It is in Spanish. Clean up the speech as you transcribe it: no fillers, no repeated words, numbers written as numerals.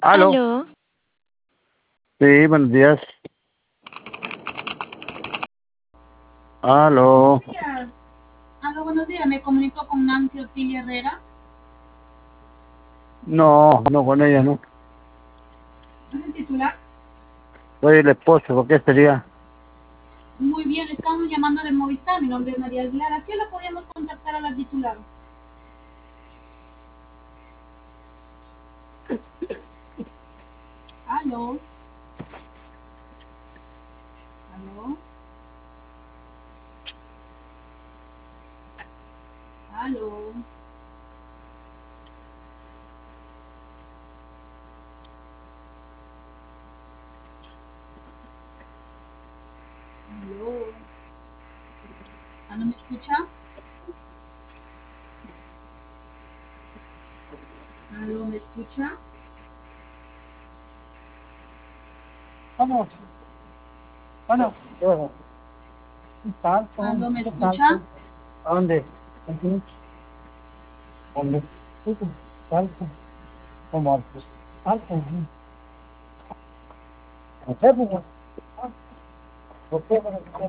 Aló, Aló, sí, buenos días. Aló, Días. Aló, buenos días. Me comunico con Nancy Otilia Herrera. no, no con ella, no. ¿Es el titular? Soy el esposo, ¿por qué sería? Muy bien, estamos llamando de Movistar. Mi nombre es María Aguilar. ¿A qué la podríamos contactar a la titular? Aló, aló, aló, aló. ¿Ah, no me escucha? Aló, ¿me escucha? Vamos, bueno, un salto, Aló, ¿me un escucha? salto. ¿A dónde? Aquí, ¿dónde? Sí, sí, salto, ¿cómo alto? Salto, ¿no sé, pues, ¿por qué?